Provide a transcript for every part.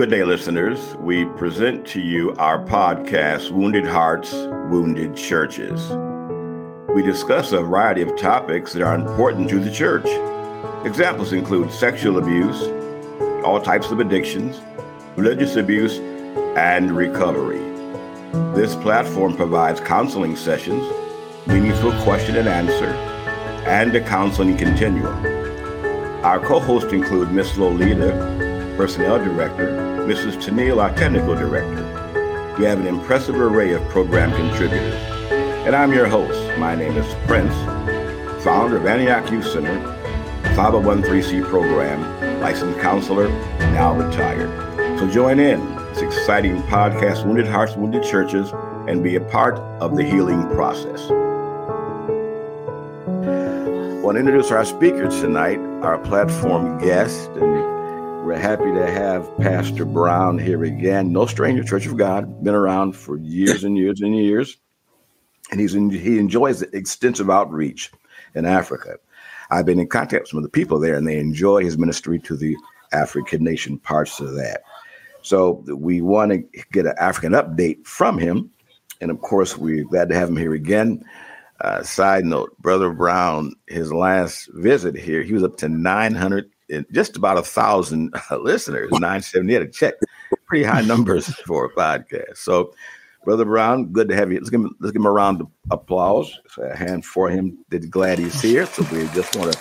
Good day, listeners. We present to you our podcast, Wounded Hearts, Wounded Churches. We discuss a variety of topics that are important to the church. Examples include sexual abuse, all types of addictions, religious abuse, and recovery. This platform provides counseling sessions, meaningful question and answer, and a counseling continuum. Our co-hosts include Ms. Lolita, Personnel Director, Mrs. Tennille, our Technical Director. We have an impressive array of program contributors. And I'm your host. My name is Prince, founder of Antioch Youth Center, 501(c) program, licensed counselor, now retired. So join in this exciting podcast, Wounded Hearts, Wounded Churches, and be a part of the healing process. I want to introduce our speakers tonight, our platform guest, and we're happy to have Pastor Brown here again. No stranger, Church of God, been around for years and years and years. And he enjoys extensive outreach in Africa. I've been in contact with some of the people there, and they enjoy his ministry to the African nation parts of that. So we want to get an African update from him. And of course, we're glad to have him here again. Side note, Brother Brown, his last visit here, he was up to 900, just about 1,000 listeners, 978 a check. Pretty high numbers for a podcast. So, Brother Brown, good to have you. Let's give him a round of applause. So a hand for him. Glad he's here. So we just want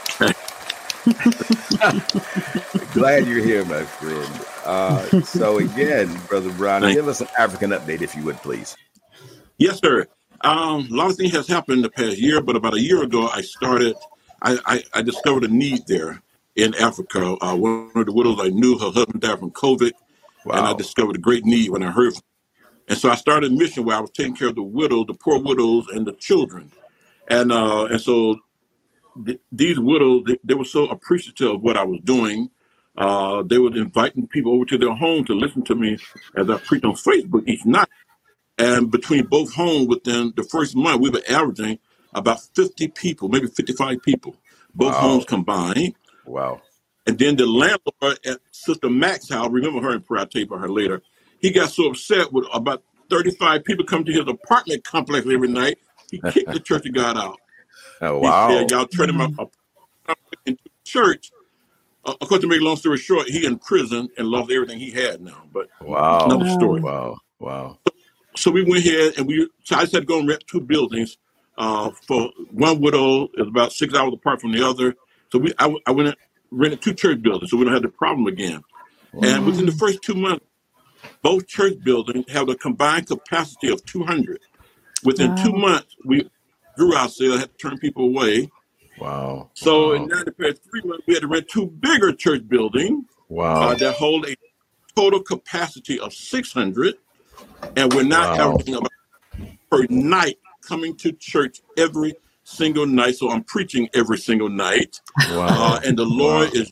to glad you're here, my friend. So again, Brother Brown, give us an African update, if you would, please. Yes, sir. A lot of things has happened in the past year, but about a year ago, I discovered a need there in Africa. One of the widows I knew, her husband died from COVID, and I discovered a great need when I heard from her. And so I started a mission where I was taking care of the widows, the poor widows, and the children. And so these widows, they were so appreciative of what I was doing. They were inviting people over to their home to listen to me as I preached on Facebook each night. And between both homes, within the first month, we were averaging about 50 people, maybe 55 people, both homes combined. Wow. And then the landlord at Sister Mac's house, remember her in prayer, I'll tell you about her later, he got so upset with about 35 people coming to his apartment complex every night, he kicked the Church of God out. Oh, wow. He said, y'all turning my into church. Of course, to make a long story short, he in prison and lost everything he had now. But another story. Wow. So we went here and I just had to go and rent two buildings. For one widow is about 6 hours apart from the other. So I went and rented two church buildings so we don't have the problem again. And within the first 2 months, both church buildings have a combined capacity of 200. Within 2 months, we grew our sale, had to turn people away. Wow. So in the past 3 months, we had to rent two bigger church buildings that hold a total capacity of 600. And we're now averaging about per night coming to church every single night. So I'm preaching every single night. Wow. And the Lord is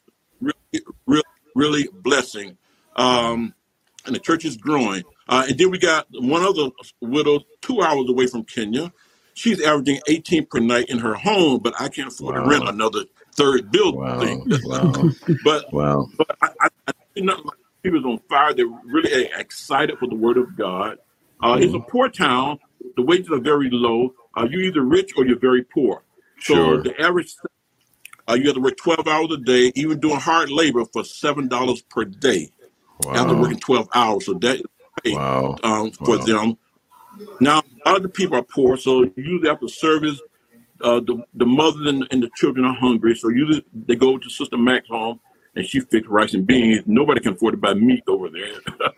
really blessing. And the church is growing. And then we got one other widow 2 hours away from Kenya. She's averaging 18 per night in her home, but I can't afford to rent another third building. But I not like people's on fire. They're really excited for the word of God. It's a poor town. The wages are very low. You're either rich or you're very poor. So the average, you have to work 12 hours a day, even doing hard labor for $7 per day after working 12 hours. So that is paid for them. Now, a lot of the people are poor, so usually after service, the mother and the children are hungry. So usually they go to Sister Mac's home, and she fixed rice and beans. Nobody can afford to buy meat over there.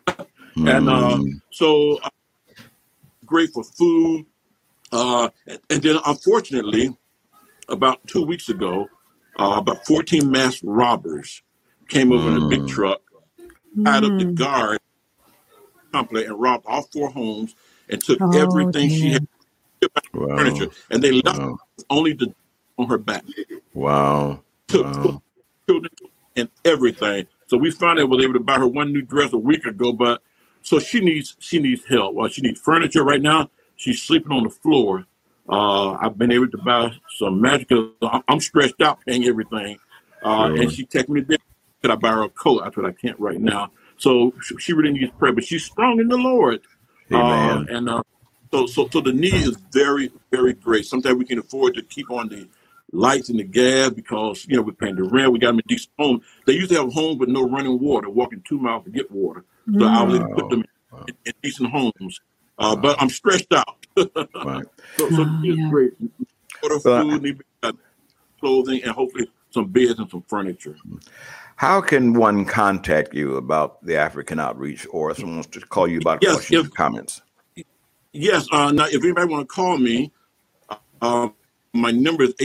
And so great for food. And then, unfortunately, about 2 weeks ago, about 14 masked robbers came over in a big truck, tied up the guard complex, and robbed all four homes and took everything she had, furniture, and they left only the on her back. Took children and everything. So we finally was able to buy her one new dress a week ago, but so she needs help. Well, she needs furniture right now. She's sleeping on the floor. I've been able to buy some magical. I'm stretched out paying everything. And she texted me, could I buy her a coat? I said, I can't right now. So she really needs prayer, but she's strong in the Lord. Amen. So the need is very, very great. Sometimes we can afford to keep on the lights and the gas because, we're paying the rent. We got them in decent homes. They used to have homes with no running water, walking 2 miles to get water. So I was able to put them in decent homes. But I'm stressed out. Right. So it's great. Water, food, clothing, and hopefully some beds and some furniture. How can one contact you about the African Outreach, or if someone wants to call you about questions or comments? Yes. Now, if anybody want to call me, my number is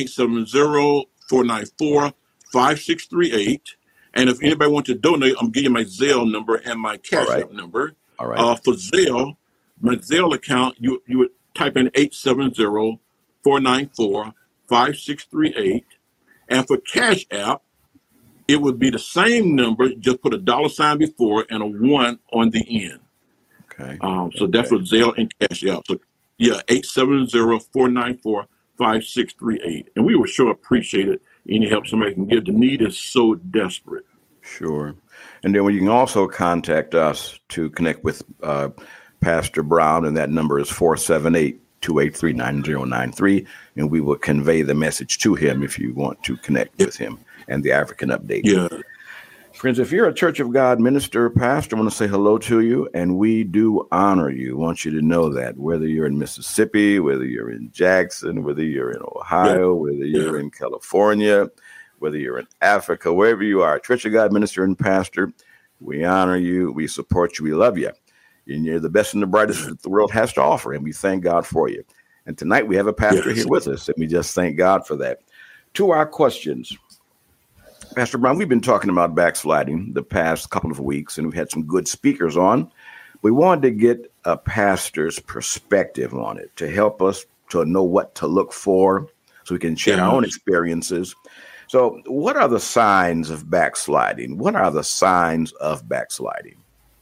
870-494-5638. And if anybody wants to donate, I'm giving you my Zelle number and my Cash App number. All right. For Zelle, my Zelle account, you would type in 870-494-5638. And for Cash App, it would be the same number, just put a $sign before and a 1 on the end. Okay. So that's for Zelle and Cash App. So, 870-494-5638. And we would sure appreciate it. Any help somebody can give. The need is so desperate. Sure. And then you can also contact us to connect with Pastor Brown, and that number is 478-283-9093. And we will convey the message to him if you want to connect with him and the African Update. Yeah. Friends, if you're a Church of God minister, pastor, I want to say hello to you, and we do honor you. I want you to know that, whether you're in Mississippi, whether you're in Jackson, whether you're in Ohio, whether you're in California, whether you're in Africa, wherever you are, Church of God minister and pastor, we honor you, we support you, we love you. And you're the best and the brightest that the world has to offer, and we thank God for you. And tonight we have a pastor here with us, and we just thank God for that. To our questions. Pastor Brown, we've been talking about backsliding the past couple of weeks, and we've had some good speakers on. We wanted to get a pastor's perspective on it to help us to know what to look for so we can share our own experiences. So what are the signs of backsliding? What are the signs of backsliding?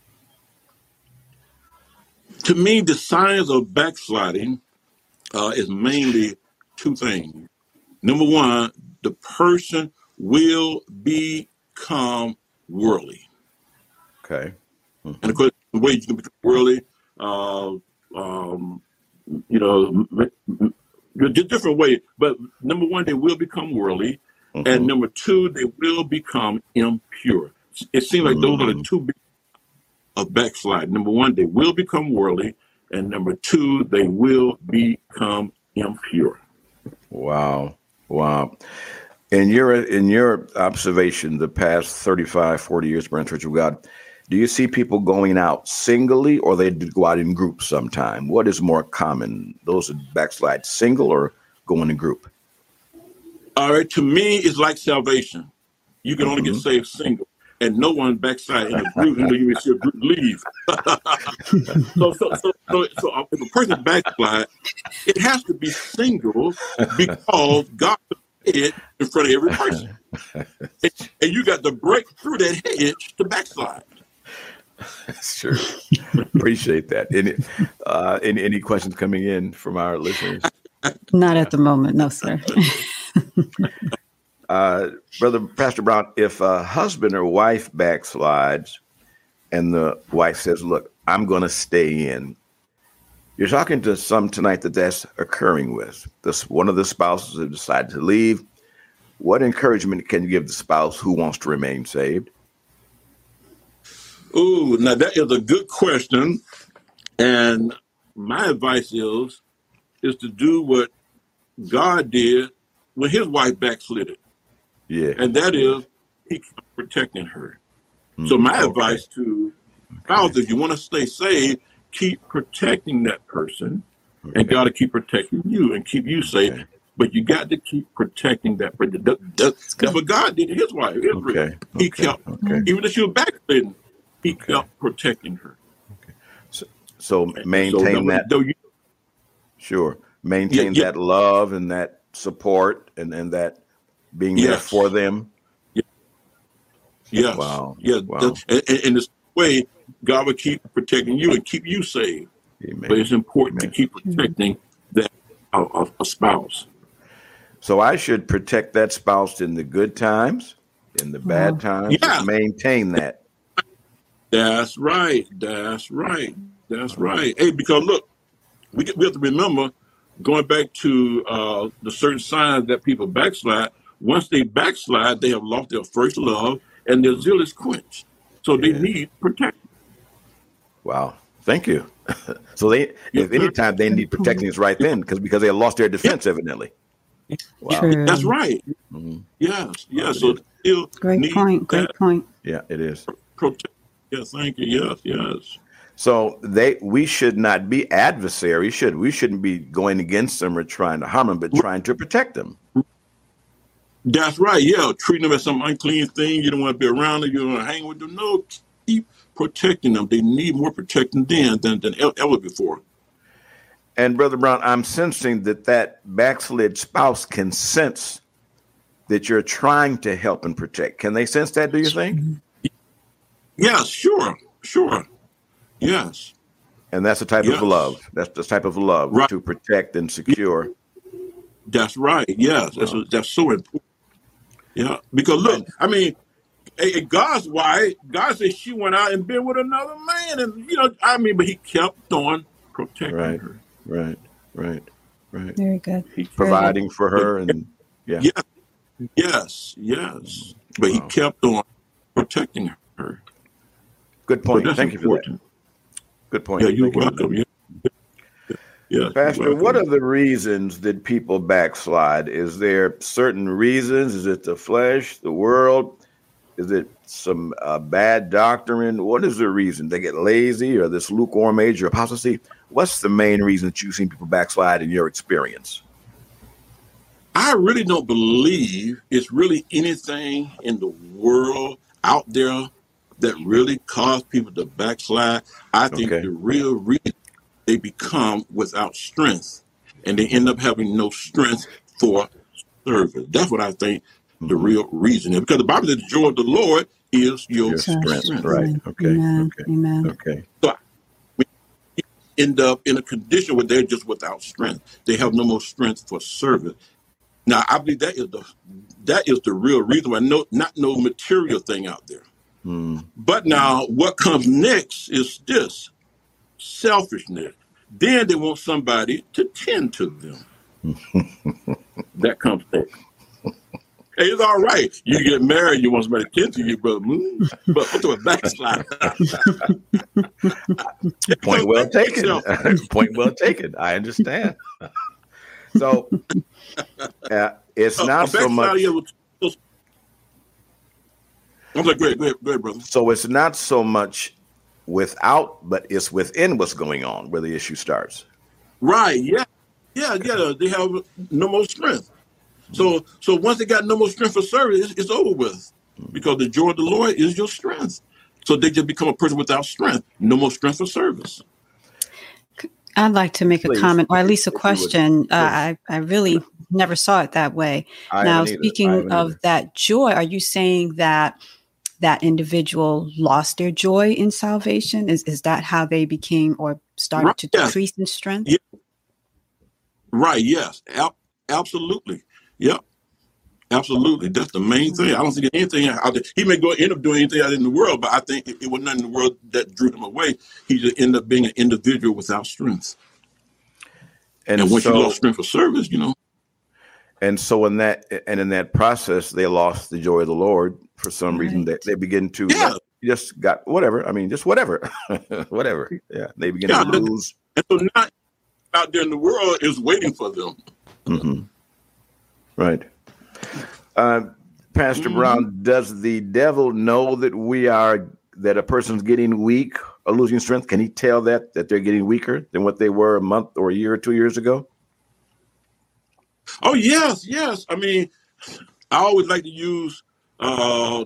To me, the signs of backsliding is mainly two things. Number one, the person will become worldly. Okay. And of course, the way you can become worldly, different way. But number one, they will become worldly. And number two, they will become impure. It seems like those are the two big of backslide. Number one, they will become worldly. And number two, they will become impure. Wow. In your observation, the past 35, 40 years, Brand Church of God, do you see people going out singly, or they go out in groups sometime? What is more common? Those that backslide single or going in group? All right. To me, it's like salvation. You can only get saved single, and no one backslide in a group until you see a group leave. So if a person backslide, it has to be single because God it in front of every person. And you got to break through that hedge to backslide. Sure. Appreciate that. Any questions coming in from our listeners? Not at the moment. No, sir. Brother Pastor Brown, if a husband or wife backslides and the wife says, look, I'm going to stay in, you're talking to some tonight that's occurring with this. One of the spouses have decided to leave. What encouragement can you give the spouse who wants to remain saved? Ooh, now that is a good question. And my advice is to do what God did when his wife backslid it. Yeah. And that is he kept protecting her. So my advice to spouses, if you want to stay saved, keep protecting that person, and God will keep protecting you and keep you safe. But you got to keep protecting that person. That's what God did to his wife, Israel. He kept, even if she was backsliding, he kept protecting her. So maintain that. Sure. Maintain that love and that support and that being there for them. Yes. Wow. Yeah. Wow. And this way, God will keep protecting you and keep you saved. Amen. But it's important to keep protecting that a spouse. So I should protect that spouse in the good times, in the bad times. Just maintain that. That's right. That's right. That's right. Hey, because look, we have to remember, going back to the certain signs that people backslide. Once they backslide, they have lost their first love and their zeal is quenched. So they need protection. Wow. Thank you. So if any time they need protecting, it's right then because they lost their defense, evidently. Wow. That's right. Mm-hmm. Yes. Yes. So great point. Great point. Yeah, it is. Yes. Thank you. Yes. So we should not be adversaries, we shouldn't be going against them or trying to harm them, but trying to protect them. That's right. Yeah. Treating them as some unclean thing. You don't want to be around them. You don't want to hang with them. No, keep protecting them. They need more protection than ever before. And Brother Brown, I'm sensing that backslid spouse can sense that you're trying to help and protect. Can they sense that, do you think? Yes, sure. Yes. And that's the type of love. That's the type of love, right, to protect and secure. That's right. Yes. Wow. That's so important. Yeah. Because look, I mean, God's wife, God said she went out and been with another man. And, but he kept on protecting her. Right. Very good. He's providing for her. And Yes. But he kept on protecting her. Good point. Thank you for that. Good point. Yeah, you're welcome. Yeah. Pastor, what are the reasons that people backslide? Is there certain reasons? Is it the flesh, the world? Is it some bad doctrine? What is the reason? They get lazy or this lukewarm age or apostasy? What's the main reason that you've seen people backslide in your experience? I really don't believe it's really anything in the world out there that really caused people to backslide. I think the real reason they become without strength and they end up having no strength for service. That's what I think the real reason is, because the Bible says the joy of the Lord is your strength. Right. Okay. Amen. Okay. So we end up in a condition where they're just without strength. They have no more strength for service. Now, I believe that is the real reason why not no material thing out there. But now what comes next is this selfishness. Then they want somebody to tend to them. That comes next. Hey, it's all right. You get married, you want somebody to tend to you, but to a backslide. Point well taken. Point well taken. I understand. So it's not so much. I'm like, go ahead, brother. So it's not so much without, but it's within what's going on where the issue starts. Right. Yeah. They have no more strength. So once they got no more strength for service, it's over with, because the joy of the Lord is your strength. So they just become a person without strength, no more strength for service. I'd like to make a comment, or at least a question. I really never saw it that way. Now, speaking of that joy, are you saying that individual lost their joy in salvation? Is that how they became or started to decrease in strength? Yeah. Right. Yes. Absolutely. Yep. Absolutely. That's the main thing. I don't think anything out there. He may end up doing anything out in the world, but I think it was nothing in the world that drew him away. He just ended up being an individual without strength. And once you lost strength for service, And so in that process, they lost the joy of the Lord for some reason. They begin to just got whatever. I mean, just whatever, whatever. Yeah, they begin to lose. And so now out there in the world is waiting for them. Mm-hmm. Right. Pastor Brown, does the devil know that a person's getting weak or losing strength? Can he tell that they're getting weaker than what they were a month or a year or 2 years ago? Oh, yes. I mean, I always like to use the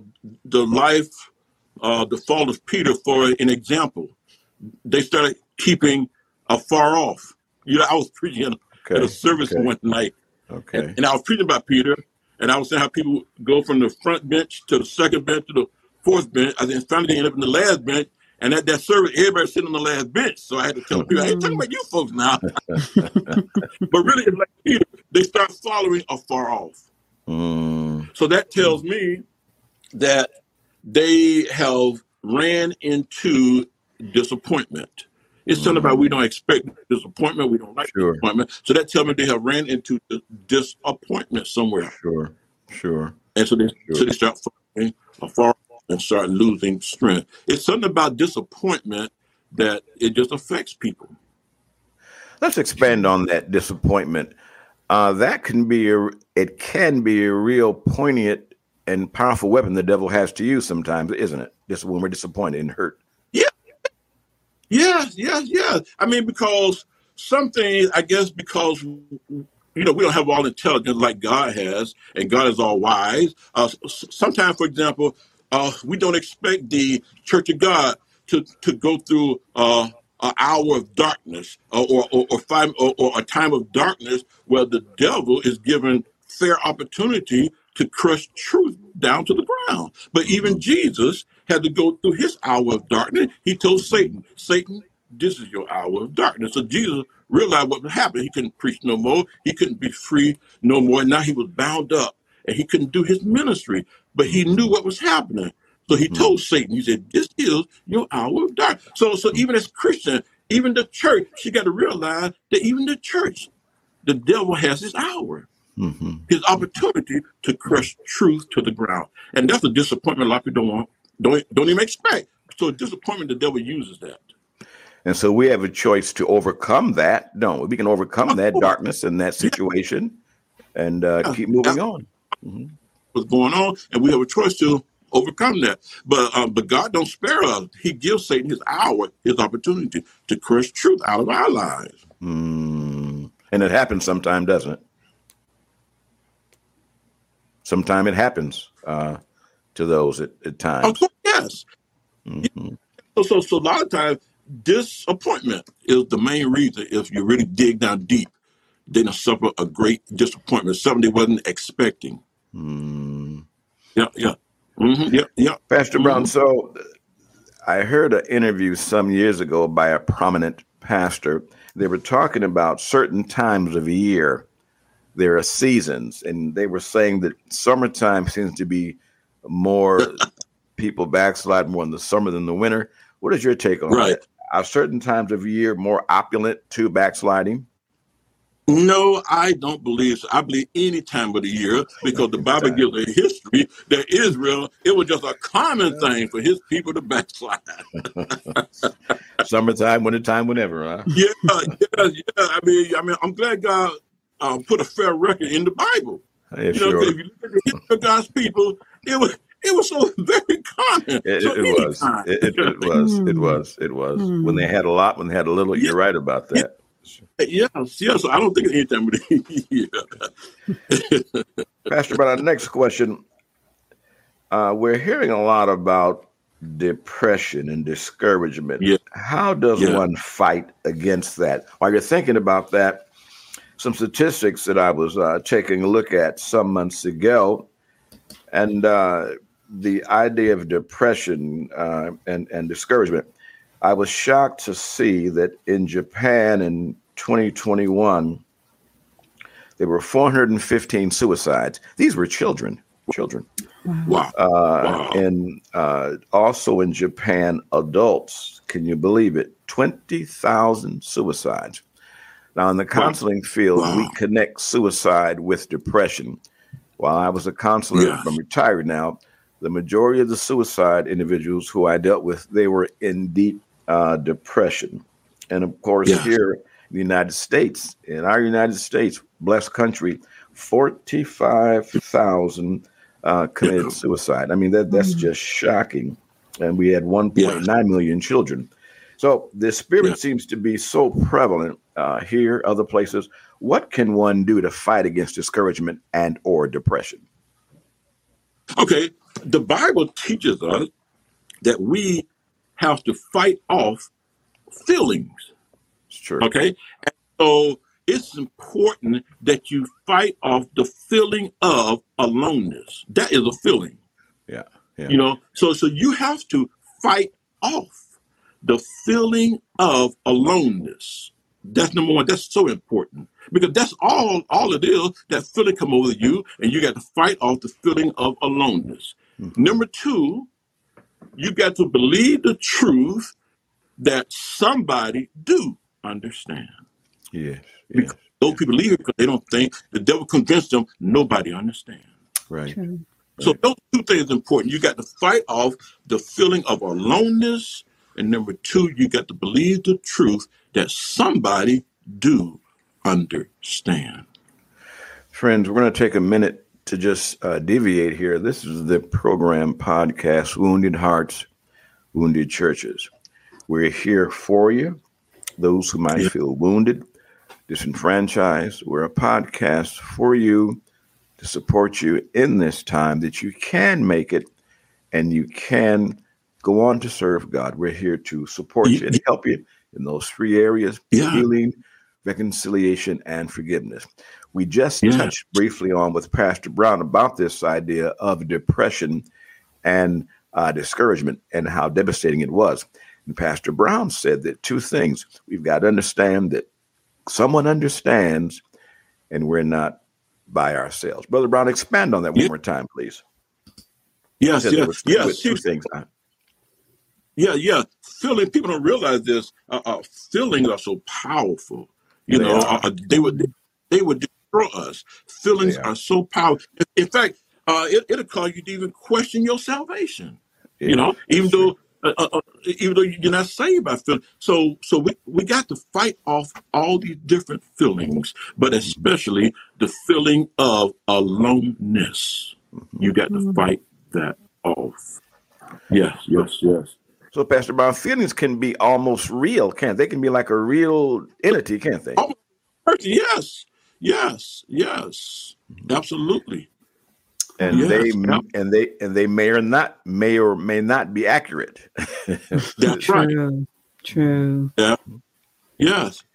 fall of Peter for an example. They started keeping afar off. I was preaching at a service one night. Okay. And I was preaching about Peter, and I was saying how people go from the front bench to the second bench to the fourth bench. I then finally they end up in the last bench, and at that service, everybody sitting on the last bench. So I had to tell people, I ain't talking about you folks now. But really, it's like Peter, they start following afar off. So that tells me that they have ran into disappointment. It's something about we don't expect disappointment. We don't like disappointment. So that tells me they have ran into disappointment somewhere. Sure. And so they start falling afar and start losing strength. It's something about disappointment that it just affects people. Let's expand on that disappointment. That can be a real poignant and powerful weapon the devil has to use sometimes, isn't it? Just when we're disappointed and hurt. Yeah. I mean, because something, I guess, because we don't have all intelligence like God has, and God is all wise. Sometimes, for example, we don't expect the Church of God to go through an hour of darkness or a time of darkness where the devil is given fair opportunity to crush truth down to the ground. But even Jesus had to go through his hour of darkness. He told Satan, this is your hour of darkness. So Jesus realized what would happen. He couldn't preach no more. He couldn't be free no more. Now he was bound up and he couldn't do his ministry, but he knew what was happening. So he told Satan, he said, this is your hour of darkness. So even as Christian, even the church, she got to realize that even the church, the devil has his hour. His opportunity to crush truth to the ground. And that's a disappointment a lot of people don't even expect. So disappointment, the devil uses that. And so we have a choice to overcome that, don't we? We can overcome that darkness and that situation and keep moving on. What's going on? And we have a choice to overcome that. But God don't spare us. He gives Satan his hour, his opportunity to crush truth out of our lives. And it happens sometime, doesn't it? Sometimes it happens to those at times. Yes. So a lot of times, disappointment is the main reason. If you really dig down deep, then you suffer a great disappointment, something they wasn't expecting. Yeah. Pastor Brown, so I heard an interview some years ago by a prominent pastor. They were talking about certain times of year. There are seasons, and they were saying that summertime seems to be more people backslide more in the summer than the winter. What is your take on that? Are certain times of year more opulent to backsliding? No, I don't believe so. I believe any time of the year, because the Bible gives a history that Israel, it was just a common thing for his people to backslide. Summertime, wintertime, whenever, huh? Yeah. I mean, I'm glad God put a fair record in the Bible. Yeah, if you look at the history of God's people, it was so very common. It was. When they had a lot, when they had a little, you're right about that. Yes. So I don't think it's any time of the year. Pastor, but our next question, we're hearing a lot about depression and discouragement. Yeah. How does one fight against that? While you're thinking about that, some statistics that I was taking a look at some months ago, and the idea of depression and discouragement, I was shocked to see that in Japan in 2021, there were 415 suicides. These were children. Wow. And also in Japan, adults, can you believe it? 20,000 suicides. Now, in the counseling field, we connect suicide with depression. While I was a counselor, I'm retired now, the majority of the suicide individuals who I dealt with, they were in deep depression. And of course, here in the United States, blessed country, 45,000 committed suicide. I mean, that's just shocking. And we had 1.9 million children. So the spirit seems to be so prevalent here, other places. What can one do to fight against discouragement and or depression? Okay, the Bible teaches us that we have to fight off feelings. It's true. Okay, and so it's important that you fight off the feeling of aloneness. That is a feeling. Yeah. You know, so you have to fight off the feeling of aloneness. That's number one. That's so important because that's all it is. That feeling come over you, and you got to fight off the feeling of aloneness. Number two, you got to believe the truth that somebody do understand. Yes. Because those people leave it because they don't think, the devil convinced them nobody understands. Right. True. So those two things are important. You got to fight off the feeling of aloneness. And number two, you got to believe the truth that somebody do understand. Friends, we're going to take a minute to just deviate here. This is the program podcast, Wounded Hearts, Wounded Churches. We're here for you, those who might feel wounded, disenfranchised. We're a podcast for you to support you in this time that you can make it and you can go on to serve God. We're here to support you and help you in those three areas, healing, reconciliation, and forgiveness. We just touched briefly on with Pastor Brown about this idea of depression and discouragement and how devastating it was. And Pastor Brown said that two things. We've got to understand that someone understands and we're not by ourselves. Brother Brown, expand on that one more time, please. Yes. Two things. Feeling, people don't realize this. Feelings are so powerful. They would destroy us. Feelings are so powerful. In fact, it'll cause you to even question your salvation. Even though you're not saved by feelings. So we got to fight off all these different feelings, but especially the feeling of aloneness. You got to fight that off. Yes. So, Pastor Brown, feelings can be almost real, can't they? Can be like a real entity, can't they? Yes, absolutely. And they may or may not be accurate. That's right. True. Yeah. Yes.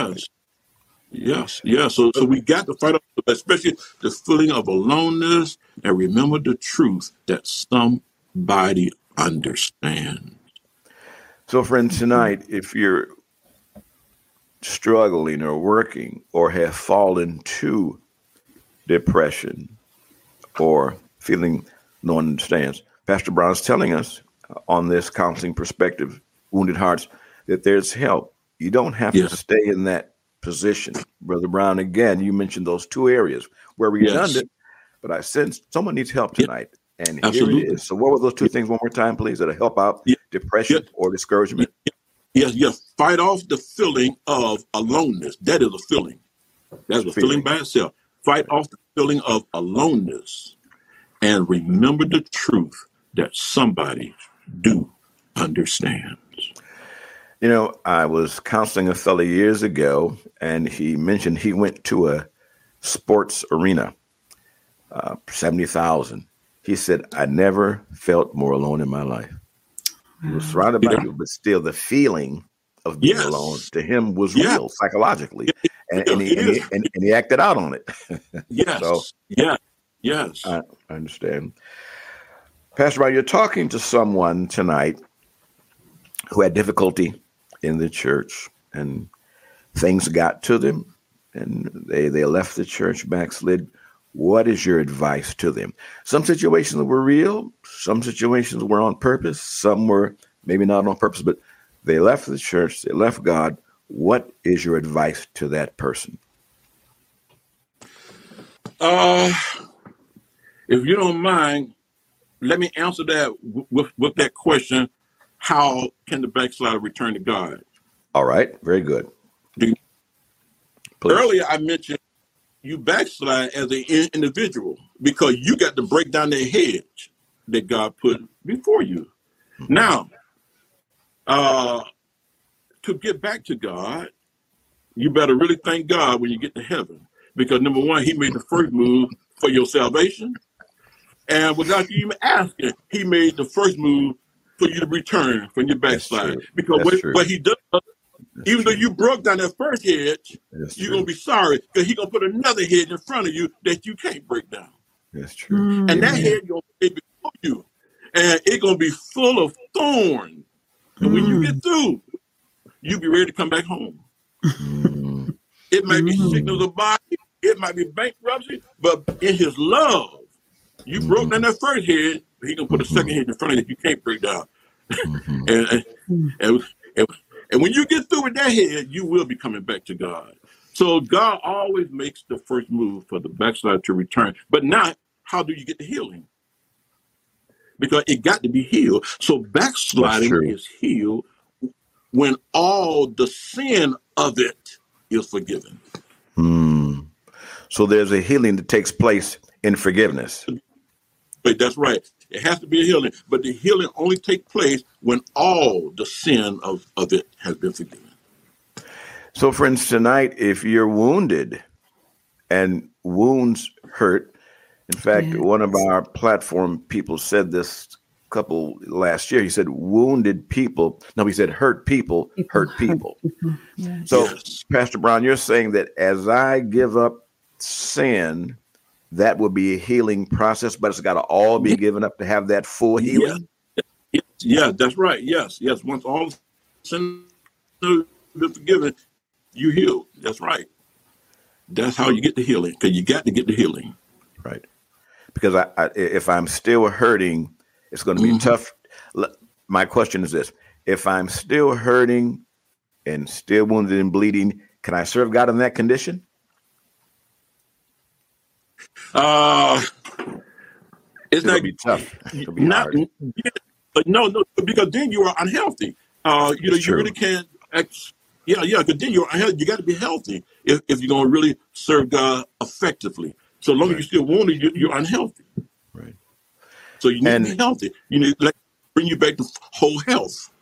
So we got to fight up, especially the feeling of aloneness, and remember the truth that somebody understands. So, friends, tonight, if you're struggling or working or have fallen to depression or feeling no one understands, Pastor Brown is telling us on this Counseling Perspective, Wounded Hearts, that there's help. You don't have to stay in that position. Brother Brown, again, you mentioned those two areas where we're redundant, but I sense someone needs help tonight. And Absolutely. Here it is. So what were those two things one more time, please, that'll help out depression or discouragement? Yes. Fight off the feeling of aloneness. That is a feeling. That's a feeling by itself. Fight off the feeling of aloneness and remember the truth that somebody do understand. I was counseling a fellow years ago, and he mentioned he went to a sports arena, 70,000. He said, I never felt more alone in my life. He was surrounded by people, but still the feeling of being alone to him was real psychologically. And he acted out on it. Yes. I understand. Pastor Brown, you're talking to someone tonight who had difficulty in the church, and things got to them, and they left the church, backslid. What is your advice to them? Some situations were real. Some situations were on purpose. Some were maybe not on purpose, but they left the church. They left God. What is your advice to that person? If you don't mind, let me answer that with that question. How can the backslider return to God? All right. Very good. Earlier, I mentioned you backslide as an individual because you got to break down that hedge that God put before you. Mm-hmm. Now, to get back to God, you better really thank God when you get to heaven, because number one, he made the first move for your salvation. And without you even asking, he made the first move for you to return from your backslide. Because what he does, even though you broke down that first hedge, you're going to be sorry because he's going to put another hedge in front of you that you can't break down. That's true. And that hedge going to be before you. And it's going to be full of thorns. And when you get through, you'll be ready to come back home. It might be sickness of body. It might be bankruptcy. But in his love, you broke down that first hedge, he's going to put a second hedge in front of you that you can't break down. And when you get through with that head, you will be coming back to God. So God always makes the first move for the backslider to return. But not, how do you get the healing? Because it got to be healed. So backsliding is healed when all the sin of it is forgiven. So there's a healing that takes place in forgiveness. But that's right. It has to be a healing. But the healing only takes place when all the sin of it has been forgiven. So, friends, tonight, if you're wounded, and wounds hurt, in fact, one of our platform people said this couple last year. He said, wounded people. No, he said, hurt people hurt people. Yes. So, Pastor Brown, you're saying that as I give up sin, that will be a healing process, but it's got to all be given up to have that full healing? Yeah, that's right. Yes. Once all sin is forgiven, you heal. That's right. That's how you get the healing, because you got to get the healing. Right. Because if I'm still hurting, it's going to be tough. My question is this. If I'm still hurting and still wounded and bleeding, can I serve God in that condition? It'll be tough. It'll be hard. No, because then you are unhealthy. You really can't. Because then you're unhealthy. You got to be healthy if you're going to really serve God effectively. So long as you're still wounded, you're unhealthy. Right. So you need to be healthy. You need to bring you back to whole health.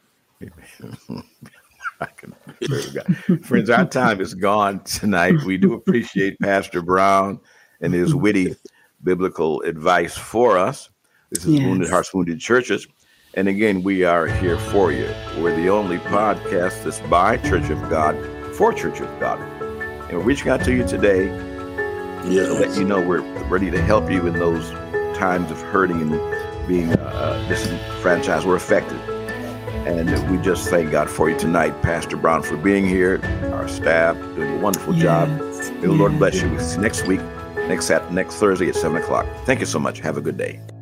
Friends, our time is gone tonight. We do appreciate Pastor Brown and his witty biblical advice for us. This is Wounded Hearts, Wounded Churches. And again, we are here for you. We're the only podcast that's by Church of God, for Church of God. And we're reaching out to you today to let you know we're ready to help you in those times of hurting and being disenfranchised or affected. And we just thank God for you tonight, Pastor Brown, for being here, our staff, doing a wonderful job. May the Lord bless you. Next week, next Thursday at 7 o'clock. Thank you so much. Have a good day.